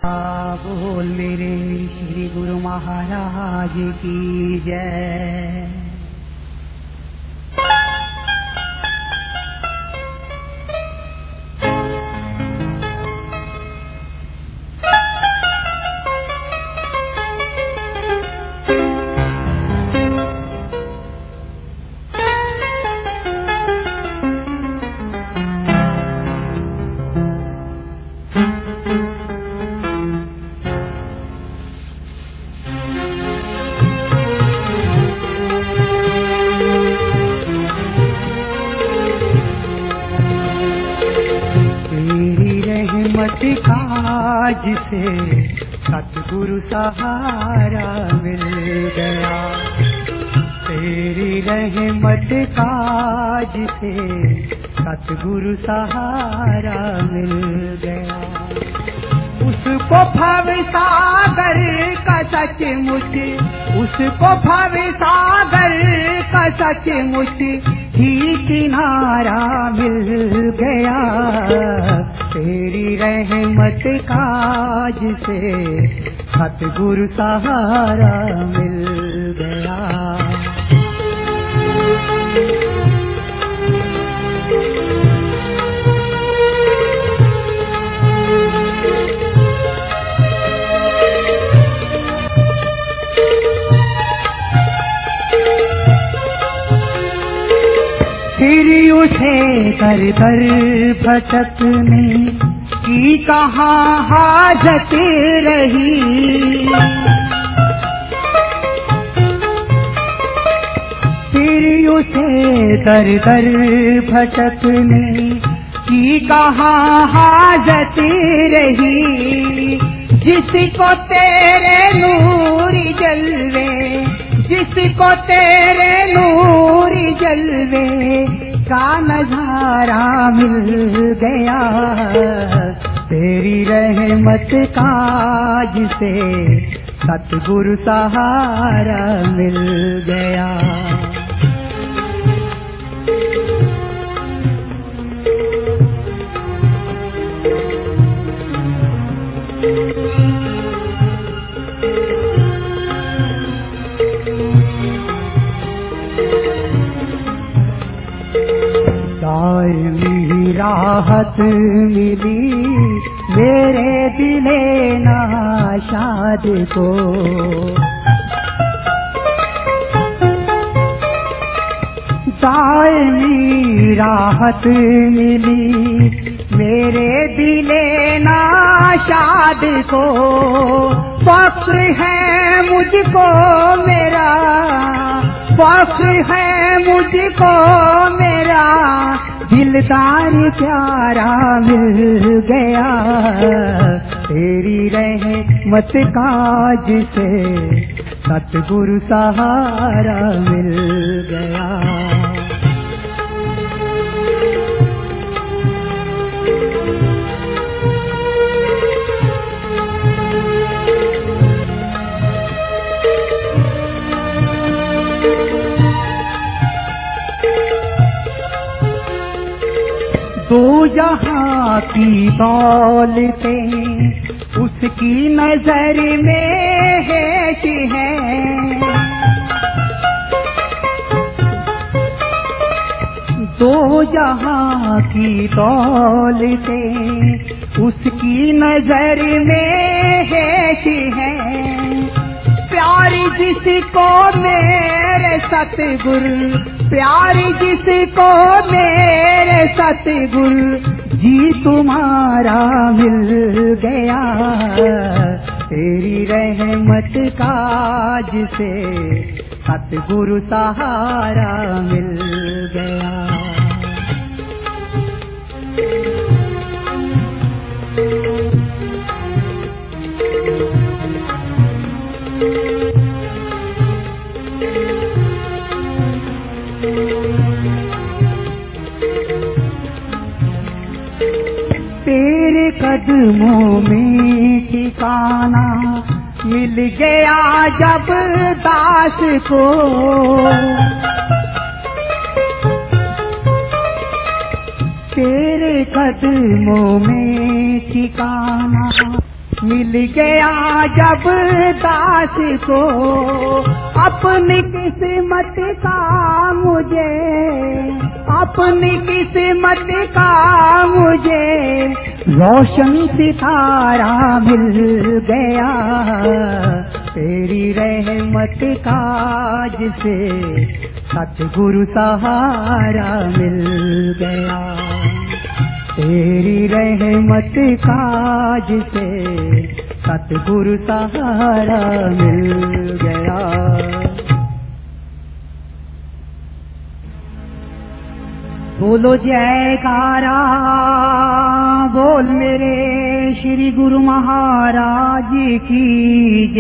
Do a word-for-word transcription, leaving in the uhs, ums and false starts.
बोल मेरे श्री गुरु महाराज की जय। जिसे सतगुरु सहारा मिल गया, तेरी रहमत का जिसे सतगुरु सहारा मिल गया। उसको भव सागर का सचमुच, उसको भव सागर का सचमुच ही किनारा मिल गया। तेरी रहमत का जिसे सतगुरु सहारा मिल गया। फिर उसे कर कर भटकने की कहाँ हाजत रही, फिर उसे कर कर भटकने की कहाँ हाजत रही। जिसको तेरे नूर जलवे, जिसको तेरे नूर जलवे का नजारा मिल गया। तेरी रहमत का जिसे सतगुरु सहारा मिल गया। दायमी राहत मिली मेरे दिले नाशाद को, दायमी राहत मिली मेरे दिले नाशाद को। फक्र है मुझको मेरा, फक्र है मुझको मेरा दिलदार प्यारा मिल गया। तेरी रहमत का जिसे सतगुरु सहारा मिल गया। दो जहां की दौलतें उसकी नजर में हेट है, दो जहां की दौलतें उसकी नजर में हेट है। प्यारी जिसको मेरे सतगुरु, प्यारी जिसको मेरे सतगुरु जी तुम्हारा मिल गया। तेरी रहमत का जिसे सतगुरु सहारा मिल गया। तेरे कदमों में ठिकाना मिल गया जब दास को, तेरे कदमों में ठिकाना मिल गया जब दास को अपनी किस्मत का मुझे, अपनी किस्मत का मुझे रोशन सितारा मिल गया, तेरी रहमत का जिसे सतगुरु सहारा मिल गया, तेरी रहमत का जिसे सतगुरु सहारा मिल गया। बोलो जयकारा, बोल मेरे श्री गुरु महाराज की जय।